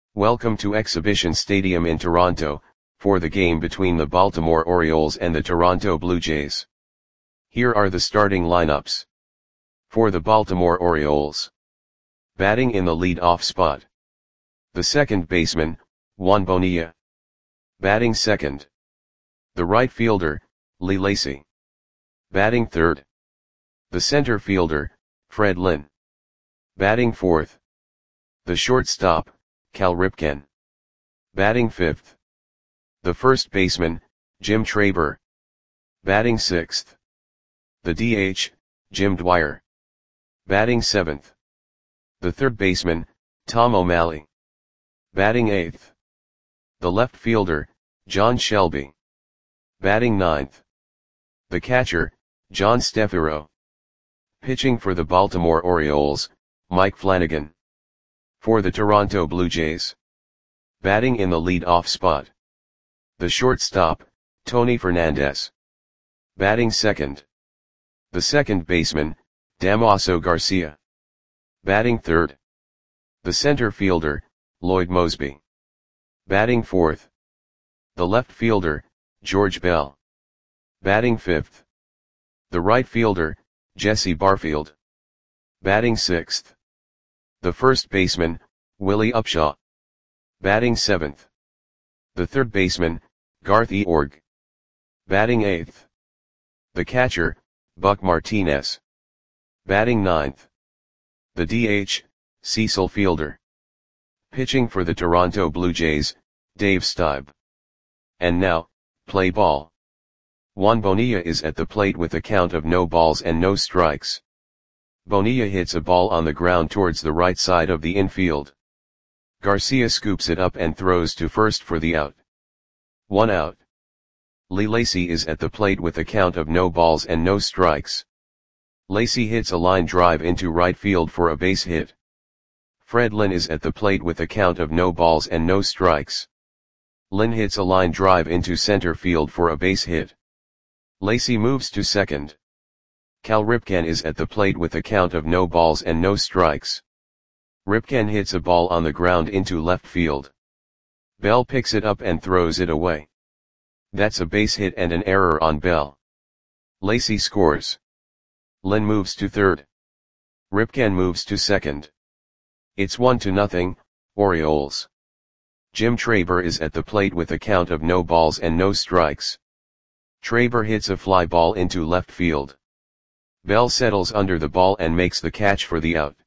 Welcome to Exhibition Stadium in Toronto, for the game between the Baltimore Orioles and the Toronto Blue Jays. Here are the starting lineups. For the Baltimore Orioles. Batting in the lead-off spot. The second baseman, Juan Bonilla. Batting second. The right fielder, Lee Lacy. Batting third. The center fielder, Fred Lynn. Batting fourth. The shortstop, Cal Ripken. Batting fifth. The first baseman, Jim Traber. Batting sixth. The DH, Jim Dwyer. Batting seventh. The third baseman, Tom O'Malley. Batting eighth. The left fielder, John Shelby. Batting ninth. The catcher, John Stefero. Pitching for the Baltimore Orioles, Mike Flanagan. For the Toronto Blue Jays. Batting in the lead-off spot. The shortstop, Tony Fernandez. Batting second. The second baseman, Damaso Garcia. Batting third. The center fielder, Lloyd Moseby. Batting fourth. The left fielder, George Bell. Batting fifth. The right fielder, Jesse Barfield. Batting sixth. The first baseman, Willie Upshaw. Batting seventh. The third baseman, Garth Eorg. Batting eighth. The catcher, Buck Martinez. Batting ninth. The DH, Cecil Fielder. Pitching for the Toronto Blue Jays, Dave Stieb. And now, play ball. Juan Bonilla is at the plate with a count of no balls and no strikes. Bonilla hits a ball on the ground towards the right side of the infield. Garcia scoops it up and throws to first for the out. 1 out. Lee Lacy is at the plate with a count of no balls and no strikes. Lacy hits a line drive into right field for a base hit. Fred Lynn is at the plate with a count of no balls and no strikes. Lynn hits a line drive into center field for a base hit. Lacy moves to second. Cal Ripken is at the plate with a count of no balls and no strikes. Ripken hits a ball on the ground into left field. Bell picks it up and throws it away. That's a base hit and an error on Bell. Lacy scores. Lynn moves to third. Ripken moves to second. It's 1-0, Orioles. Jim Traber is at the plate with a count of no balls and no strikes. Traber hits a fly ball into left field. Bell settles under the ball and makes the catch for the out.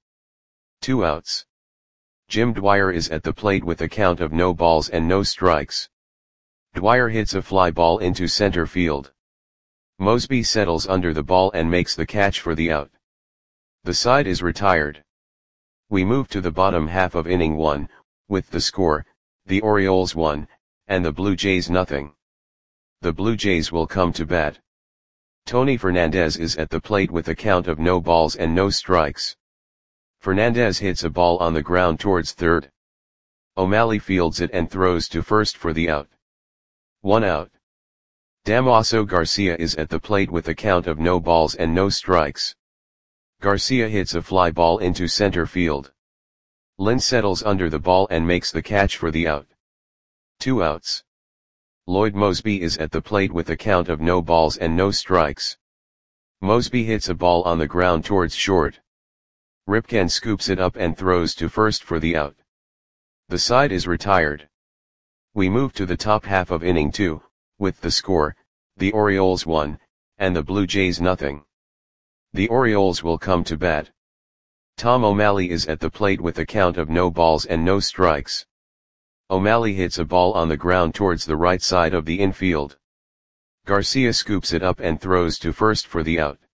2 outs. Jim Dwyer is at the plate with a count of no balls and no strikes. Dwyer hits a fly ball into center field. Moseby settles under the ball and makes the catch for the out. The side is retired. We move to the bottom half of inning 1, with the score, the Orioles 1, and the Blue Jays 0. The Blue Jays will come to bat. Tony Fernandez is at the plate with a count of no balls and no strikes. Fernandez hits a ball on the ground towards third. O'Malley fields it and throws to first for the out. 1 out. Damaso Garcia is at the plate with a count of no balls and no strikes. Garcia hits a fly ball into center field. Lynn settles under the ball and makes the catch for the out. 2 outs. Lloyd Moseby is at the plate with a count of no balls and no strikes. Moseby hits a ball on the ground towards short. Ripken scoops it up and throws to first for the out. The side is retired. We move to the top half of inning 2, with the score, the Orioles 1, and the Blue Jays 0. The Orioles will come to bat. Tom O'Malley is at the plate with a count of no balls and no strikes. O'Malley hits a ball on the ground towards the right side of the infield. Garcia scoops it up and throws to first for the out.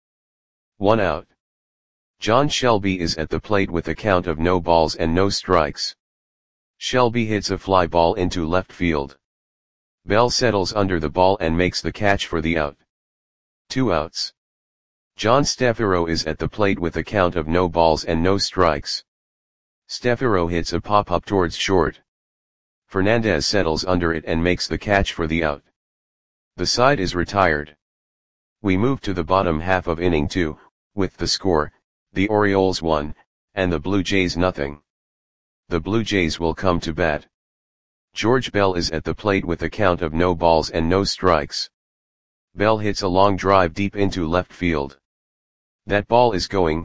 1 out. John Shelby is at the plate with a count of no balls and no strikes. Shelby hits a fly ball into left field. Bell settles under the ball and makes the catch for the out. 2 outs. John Stefero is at the plate with a count of no balls and no strikes. Stefero hits a pop-up towards short. Fernandez settles under it and makes the catch for the out. The side is retired. We move to the bottom half of inning 2, with the score, the Orioles 1, and the Blue Jays 0. The Blue Jays will come to bat. George Bell is at the plate with a count of no balls and no strikes. Bell hits a long drive deep into left field. That ball is going,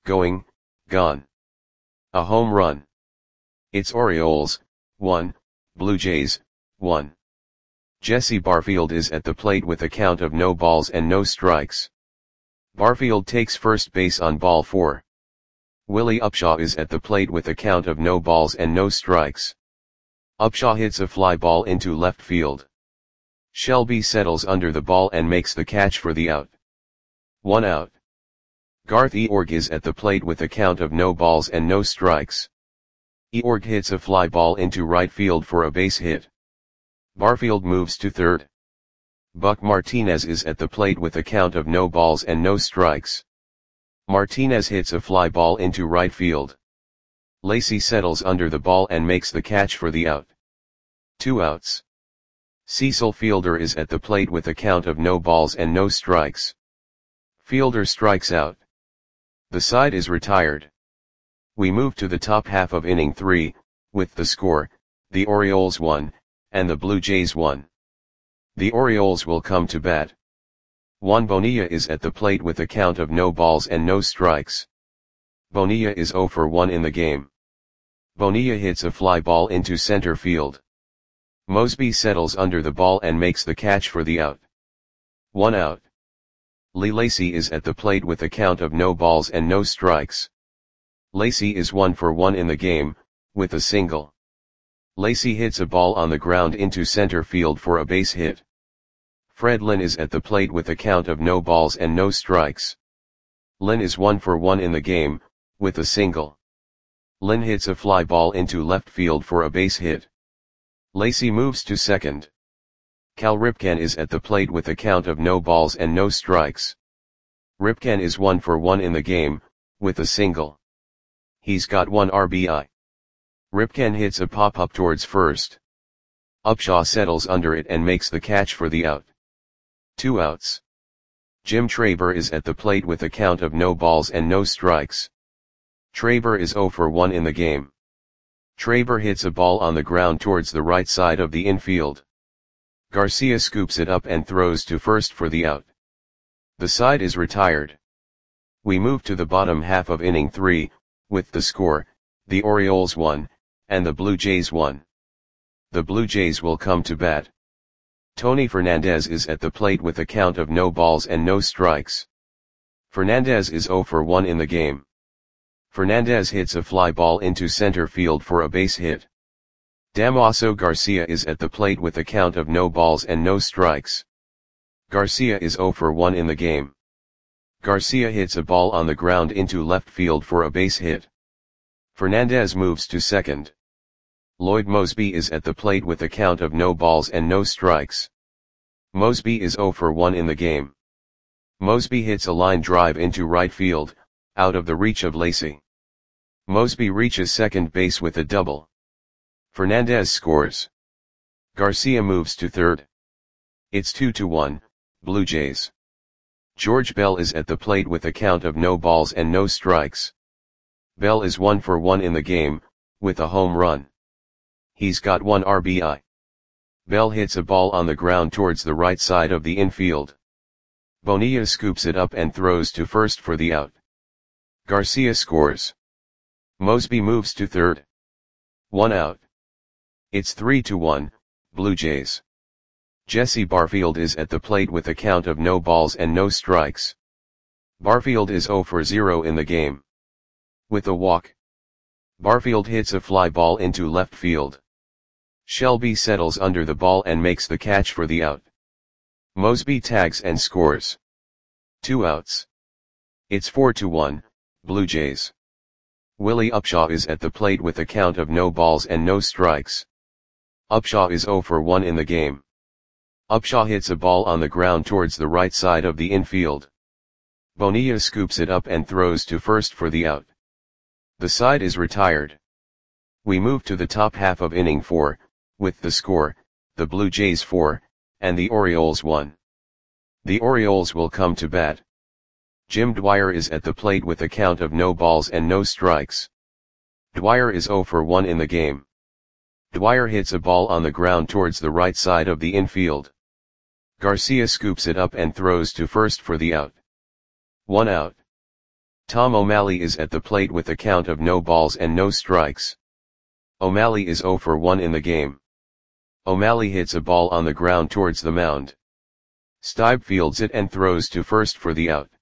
gone. A home run. It's Orioles, 1, Blue Jays, 1. Jesse Barfield is at the plate with a count of no balls and no strikes. Barfield takes first base on ball 4. Willie Upshaw is at the plate with a count of no balls and no strikes. Upshaw hits a fly ball into left field. Shelby settles under the ball and makes the catch for the out. 1 out. Garth Eorg is at the plate with a count of no balls and no strikes. Eorg hits a fly ball into right field for a base hit. Barfield moves to third. Buck Martinez is at the plate with a count of no balls and no strikes. Martinez hits a fly ball into right field. Lacy settles under the ball and makes the catch for the out. 2 outs. Cecil Fielder is at the plate with a count of no balls and no strikes. Fielder strikes out. The side is retired. We move to the top half of inning 3, with the score, the Orioles 1, and the Blue Jays 1. The Orioles will come to bat. Juan Bonilla is at the plate with a count of no balls and no strikes. Bonilla is 0 for 1 in the game. Bonilla hits a fly ball into center field. Mosby settles under the ball and makes the catch for the out. 1 out. Lee Lacy is at the plate with a count of no balls and no strikes. Lacy is 1 for 1 in the game, with a single. Lacy hits a ball on the ground into center field for a base hit. Fred Lynn is at the plate with a count of no balls and no strikes. Lynn is 1 for 1 in the game, with a single. Lynn hits a fly ball into left field for a base hit. Lacy moves to second. Cal Ripken is at the plate with a count of no balls and no strikes. Ripken is 1 for 1 in the game, with a single. He's got 1 RBI. Ripken hits a pop-up towards first. Upshaw settles under it and makes the catch for the out. 2 outs. Jim Traber is at the plate with a count of no balls and no strikes. Traber is 0 for 1 in the game. Traber hits a ball on the ground towards the right side of the infield. Garcia scoops it up and throws to first for the out. The side is retired. We move to the bottom half of inning 3, with the score, the Orioles 1, and the Blue Jays 1. The Blue Jays will come to bat. Tony Fernandez is at the plate with a count of no balls and no strikes. Fernandez is 0 for 1 in the game. Fernandez hits a fly ball into center field for a base hit. Damaso Garcia is at the plate with a count of no balls and no strikes. Garcia is 0 for 1 in the game. Garcia hits a ball on the ground into left field for a base hit. Fernandez moves to second. Lloyd Mosby is at the plate with a count of no balls and no strikes. Mosby is 0 for 1 in the game. Mosby hits a line drive into right field, out of the reach of Lacy. Mosby reaches second base with a double. Fernandez scores. Garcia moves to third. It's 2-1, Blue Jays. George Bell is at the plate with a count of no balls and no strikes. Bell is 1 for 1 in the game, with a home run. He's got 1 RBI. Bell hits a ball on the ground towards the right side of the infield. Bonilla scoops it up and throws to first for the out. Garcia scores. Mosby moves to third. 1 out. It's 3-1, Blue Jays. Jesse Barfield is at the plate with a count of no balls and no strikes. Barfield is 0 for 0 in the game. With a walk. Barfield hits a fly ball into left field. Shelby settles under the ball and makes the catch for the out. Mosby tags and scores. 2 outs. It's 4-1, Blue Jays. Willie Upshaw is at the plate with a count of no balls and no strikes. Upshaw is 0 for 1 in the game. Upshaw hits a ball on the ground towards the right side of the infield. Bonilla scoops it up and throws to first for the out. The side is retired. We move to the top half of inning 4, with the score, the Blue Jays 4, and the Orioles 1. The Orioles will come to bat. Jim Dwyer is at the plate with a count of no balls and no strikes. Dwyer is 0 for 1 in the game. Dwyer hits a ball on the ground towards the right side of the infield. Garcia scoops it up and throws to first for the out. 1 out. Tom O'Malley is at the plate with a count of no balls and no strikes. O'Malley is 0 for 1 in the game. O'Malley hits a ball on the ground towards the mound. Stibe fields it and throws to first for the out.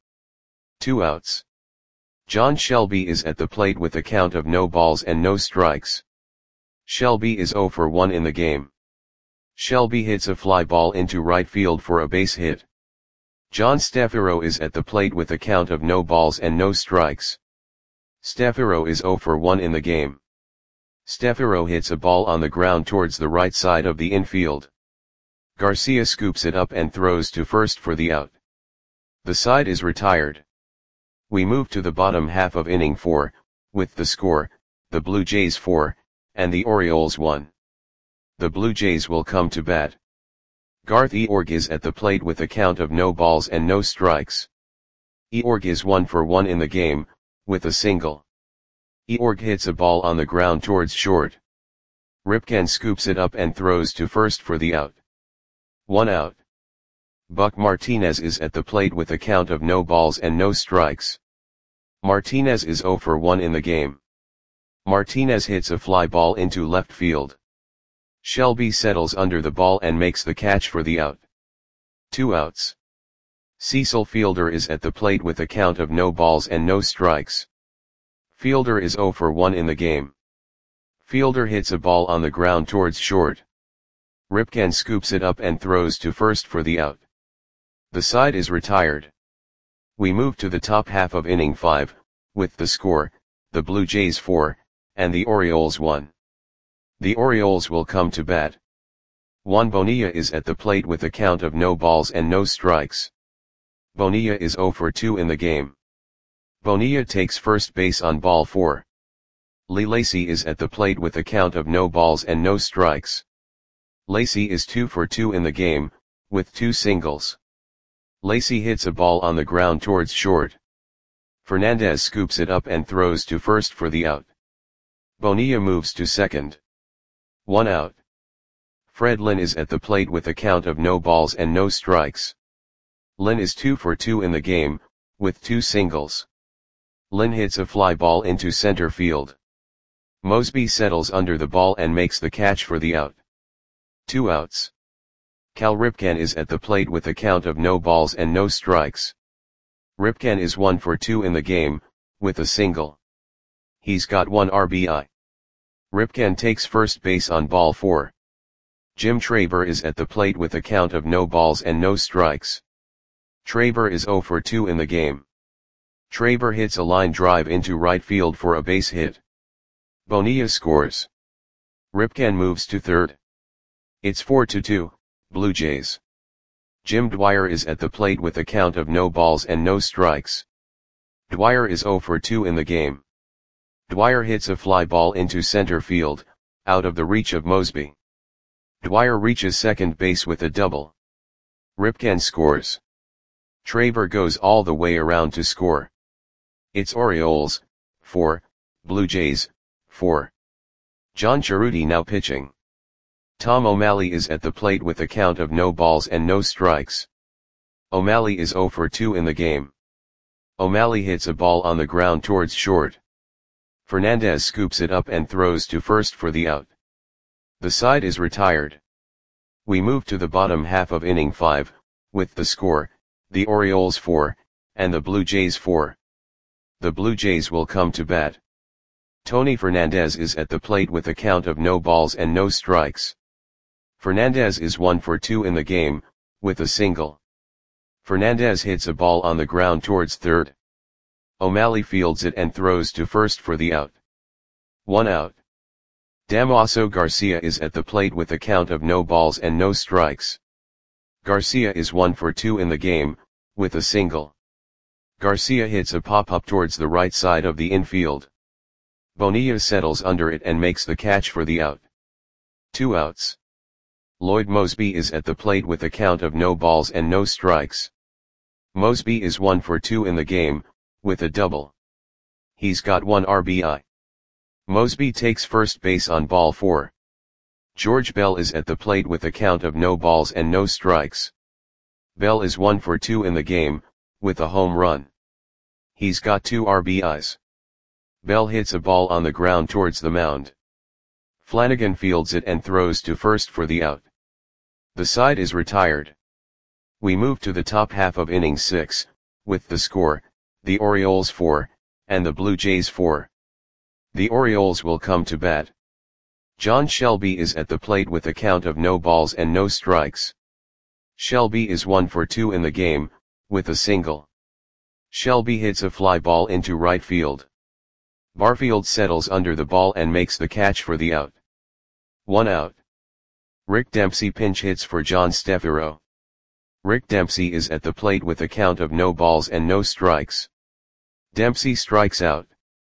2 outs. John Shelby is at the plate with a count of no balls and no strikes. Shelby is 0 for 1 in the game. Shelby hits a fly ball into right field for a base hit. John Staffiero is at the plate with a count of no balls and no strikes. Staffiero is 0 for 1 in the game. Staffiero hits a ball on the ground towards the right side of the infield. Garcia scoops it up and throws to first for the out. The side is retired. We move to the bottom half of inning 4, with the score, the Blue Jays 4, and the Orioles 1. The Blue Jays will come to bat. Garth Eorg is at the plate with a count of no balls and no strikes. Eorg is 1 for 1 in the game, with a single. Eorg hits a ball on the ground towards short. Ripken scoops it up and throws to first for the out. 1 out. Buck Martinez is at the plate with a count of no balls and no strikes. Martinez is 0 for 1 in the game. Martinez hits a fly ball into left field. Shelby settles under the ball and makes the catch for the out. 2 outs. Cecil Fielder is at the plate with a count of no balls and no strikes. Fielder is 0 for 1 in the game. Fielder hits a ball on the ground towards short. Ripken scoops it up and throws to first for the out. The side is retired. We move to the top half of inning 5, with the score, the Blue Jays 4, and the Orioles 1. The Orioles will come to bat. Juan Bonilla is at the plate with a count of no balls and no strikes. Bonilla is 0 for 2 in the game. Bonilla takes first base on ball 4. Lee Lacy is at the plate with a count of no balls and no strikes. Lacy is 2 for 2 in the game, with 2 singles. Lacy hits a ball on the ground towards short. Fernandez scoops it up and throws to first for the out. Bonilla moves to second. 1 out. Fred Lynn is at the plate with a count of no balls and no strikes. Lynn is 2 for 2 in the game, with 2 singles. Lynn hits a fly ball into center field. Mosby settles under the ball and makes the catch for the out. 2 outs. Cal Ripken is at the plate with a count of no balls and no strikes. Ripken is 1 for 2 in the game, with a single. He's got 1 RBI. Ripken takes first base on ball 4. Jim Traber is at the plate with a count of no balls and no strikes. Traber is 0 for 2 in the game. Traber hits a line drive into right field for a base hit. Bonilla scores. Ripken moves to third. It's 4-2, Blue Jays. Jim Dwyer is at the plate with a count of no balls and no strikes. Dwyer is 0 for 2 in the game. Dwyer hits a fly ball into center field, out of the reach of Mosby. Dwyer reaches second base with a double. Ripken scores. Traber goes all the way around to score. It's Orioles, 4, Blue Jays, 4. John Cerruti now pitching. Tom O'Malley is at the plate with a count of no balls and no strikes. O'Malley is 0 for 2 in the game. O'Malley hits a ball on the ground towards short. Fernandez scoops it up and throws to first for the out. The side is retired. We move to the bottom half of inning 5, with the score, the Orioles 4, and the Blue Jays 4. The Blue Jays will come to bat. Tony Fernandez is at the plate with a count of no balls and no strikes. Fernandez is 1 for 2 in the game, with a single. Fernandez hits a ball on the ground towards third. O'Malley fields it and throws to first for the out. 1 out. Damaso Garcia is at the plate with a count of no balls and no strikes. Garcia is 1 for 2 in the game, with a single. Garcia hits a pop-up towards the right side of the infield. Bonilla settles under it and makes the catch for the out. 2 outs. Lloyd Mosby is at the plate with a count of no balls and no strikes. Mosby is 1 for 2 in the game, with a double. He's got 1 RBI. Mosby takes first base on ball 4. George Bell is at the plate with a count of no balls and no strikes. Bell is 1 for 2 in the game, with a home run. He's got 2 RBIs. Bell hits a ball on the ground towards the mound. Flanagan fields it and throws to first for the out. The side is retired. We move to the top half of inning 6, with the score, the Orioles 4, and the Blue Jays 4. The Orioles will come to bat. John Shelby is at the plate with a count of no balls and no strikes. Shelby is 1 for 2 in the game, with a single. Shelby hits a fly ball into right field. Barfield settles under the ball and makes the catch for the out. 1 out. Rick Dempsey pinch hits for John Stefero. Rick Dempsey is at the plate with a count of no balls and no strikes. Dempsey strikes out.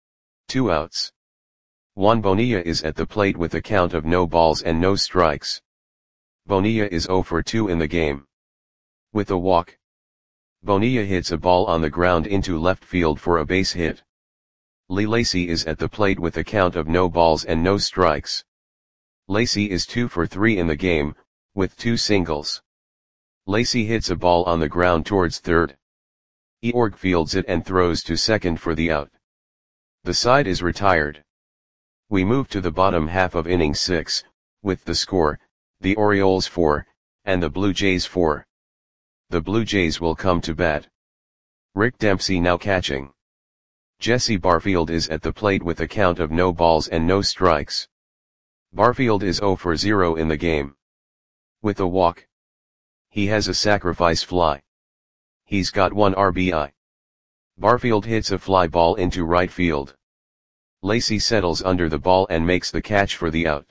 2 outs. Juan Bonilla is at the plate with a count of no balls and no strikes. Bonilla is 0 for 2 in the game. With a walk. Bonilla hits a ball on the ground into left field for a base hit. Lee Lacy is at the plate with a count of no balls and no strikes. Lacy is 2 for 3 in the game, with 2 singles. Lacy hits a ball on the ground towards third. Eorg fields it and throws to second for the out. The side is retired. We move to the bottom half of inning 6, with the score, the Orioles 4, and the Blue Jays 4. The Blue Jays will come to bat. Rick Dempsey now catching. Jesse Barfield is at the plate with a count of no balls and no strikes. Barfield is 0 for 0 in the game. With a walk. He has a sacrifice fly. He's got 1 RBI. Barfield hits a fly ball into right field. Lacy settles under the ball and makes the catch for the out.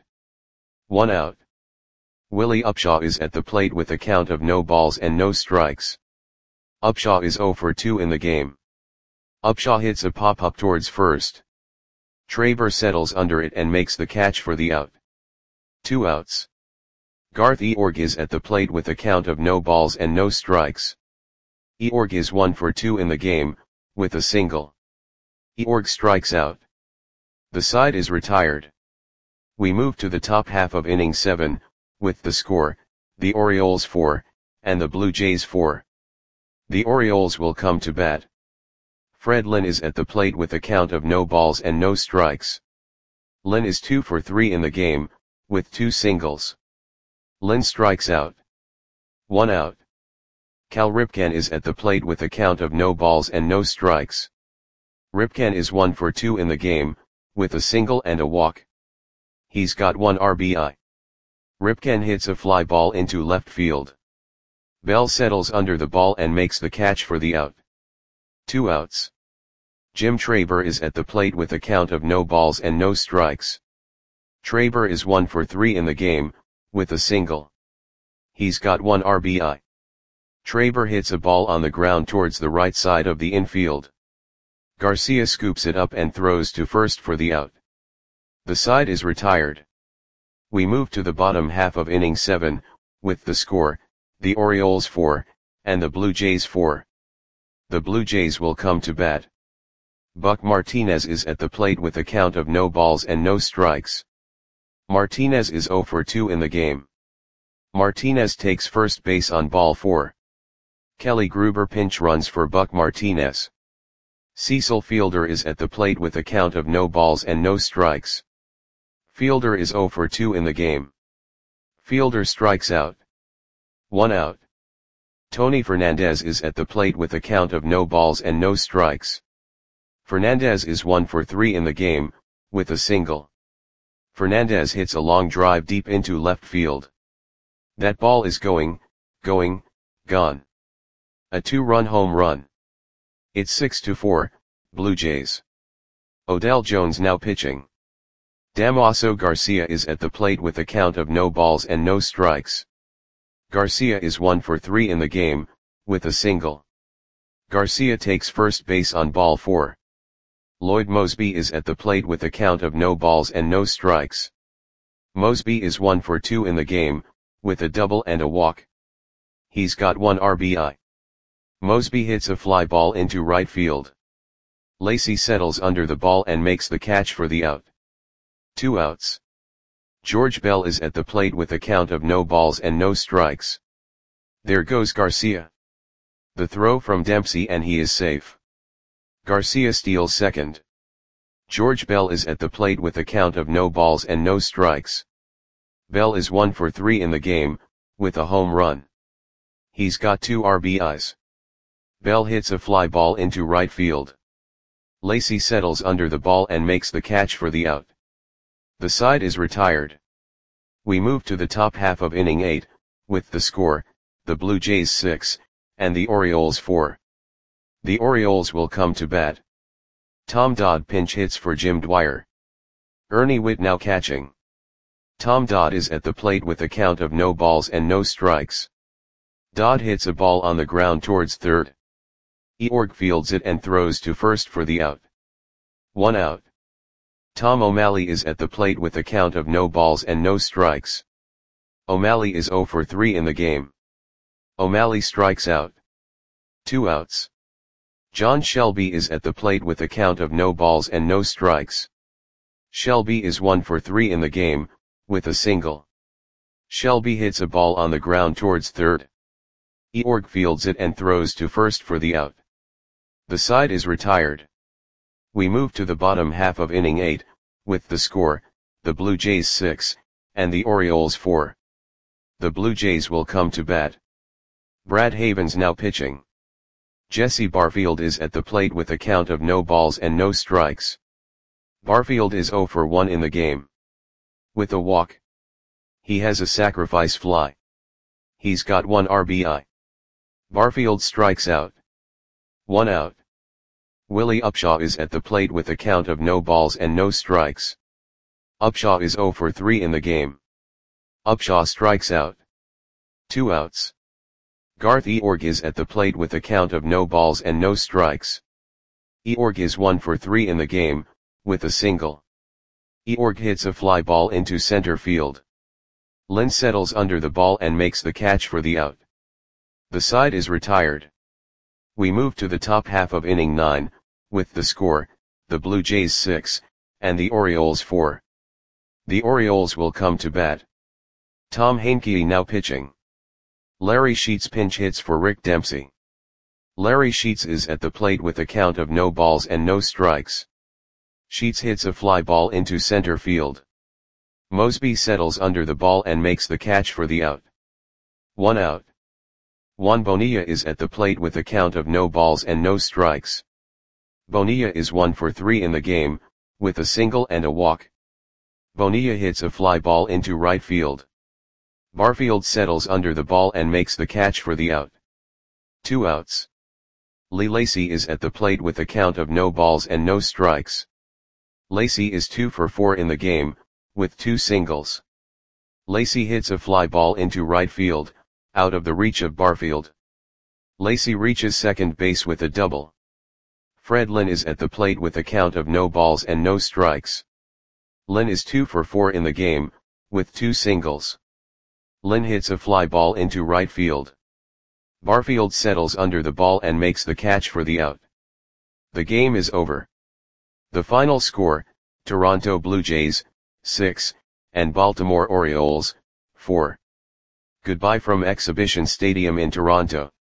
1 out. Willie Upshaw is at the plate with a count of no balls and no strikes. Upshaw is 0 for 2 in the game. Upshaw hits a pop-up towards first. Traber settles under it and makes the catch for the out. 2 outs. Garth Eorg is at the plate with a count of no balls and no strikes. Eorg is 1 for 2 in the game, with a single. Eorg strikes out. The side is retired. We move to the top half of inning 7, with the score, the Orioles 4, and the Blue Jays 4. The Orioles will come to bat. Fred Lynn is at the plate with a count of no balls and no strikes. Lynn is 2 for 3 in the game, with 2 singles. Lynn strikes out. 1 out. Cal Ripken is at the plate with a count of no balls and no strikes. Ripken is 1 for 2 in the game, with a single and a walk. He's got 1 RBI. Ripken hits a fly ball into left field. Bell settles under the ball and makes the catch for the out. 2 outs. Jim Traber is at the plate with a count of no balls and no strikes. Traber is 1 for 3 in the game, with a single. He's got 1 RBI. Traber hits a ball on the ground towards the right side of the infield. Garcia scoops it up and throws to first for the out. The side is retired. We move to the bottom half of inning 7, with the score, the Orioles 4, and the Blue Jays 4. The Blue Jays will come to bat. Buck Martinez is at the plate with a count of no balls and no strikes. Martinez is 0 for 2 in the game. Martinez takes first base on ball 4. Kelly Gruber pinch runs for Buck Martinez. Cecil Fielder is at the plate with a count of no balls and no strikes. Fielder is 0 for 2 in the game. Fielder strikes out. 1 out. Tony Fernandez is at the plate with a count of no balls and no strikes. Fernandez is 1 for 3 in the game, with a single. Fernandez hits a long drive deep into left field. That ball is gone. A 2-run home run. It's 6-4, Blue Jays. Odell Jones now pitching. Damaso Garcia is at the plate with a count of no balls and no strikes. Garcia is 1 for 3 in the game, with a single. Garcia takes first base on ball 4. Lloyd Mosby is at the plate with a count of no balls and no strikes. Mosby is 1 for 2 in the game, with a double and a walk. He's got 1 RBI. Mosby hits a fly ball into right field. Lacy settles under the ball and makes the catch for the out. 2 outs. George Bell is at the plate with a count of no balls and no strikes. There goes Garcia. The throw from Dempsey and he is safe. Garcia steals second. George Bell is at the plate with a count of no balls and no strikes. Bell is 1 for 3 in the game, with a home run. He's got 2 RBIs. Bell hits a fly ball into right field. Lacy settles under the ball and makes the catch for the out. The side is retired. We move to the top half of inning 8, with the score, the Blue Jays 6, and the Orioles 4. The Orioles will come to bat. Tom Dodd pinch hits for Jim Dwyer. Ernie Whitt now catching. Tom Dodd is at the plate with a count of no balls and no strikes. Dodd hits a ball on the ground towards third. Eorg fields it and throws to first for the out. 1 out. Tom O'Malley is at the plate with a count of no balls and no strikes. O'Malley is 0 for 3 in the game. O'Malley strikes out. 2 outs. John Shelby is at the plate with a count of no balls and no strikes. Shelby is 1 for 3 in the game, with a single. Shelby hits a ball on the ground towards third. Eorg fields it and throws to first for the out. The side is retired. We move to the bottom half of inning 8, with the score, the Blue Jays 6, and the Orioles 4. The Blue Jays will come to bat. Brad Havens now pitching. Jesse Barfield is at the plate with a count of no balls and no strikes. Barfield is 0 for 1 in the game. With a walk. He has a sacrifice fly. He's got 1 RBI. Barfield strikes out. 1 out. Willie Upshaw is at the plate with a count of no balls and no strikes. Upshaw is 0 for 3 in the game. Upshaw strikes out. 2 outs. Garth Eorg is at the plate with a count of no balls and no strikes. Eorg is 1 for 3 in the game, with a single. Eorg hits a fly ball into center field. Lynn settles under the ball and makes the catch for the out. The side is retired. We move to the top half of inning 9, with the score, the Blue Jays 6, and the Orioles 4. The Orioles will come to bat. Tom Heincke now pitching. Larry Sheets pinch hits for Rick Dempsey. Larry Sheets is at the plate with a count of no balls and no strikes. Sheets hits a fly ball into center field. Mosby settles under the ball and makes the catch for the out. 1 out. Juan Bonilla is at the plate with a count of no balls and no strikes. Bonilla is 1 for 3 in the game, with a single and a walk. Bonilla hits a fly ball into right field. Barfield settles under the ball and makes the catch for the out. 2 outs. Lee Lacy is at the plate with a count of no balls and no strikes. Lacy is 2 for 4 in the game, with 2 singles. Lacy hits a fly ball into right field, out of the reach of Barfield. Lacy reaches second base with a double. Fred Lynn is at the plate with a count of no balls and no strikes. Lynn is 2 for 4 in the game, with 2 singles. Lynn hits a fly ball into right field. Barfield settles under the ball and makes the catch for the out. The game is over. The final score, Toronto Blue Jays, 6, and Baltimore Orioles, 4. Goodbye from Exhibition Stadium in Toronto.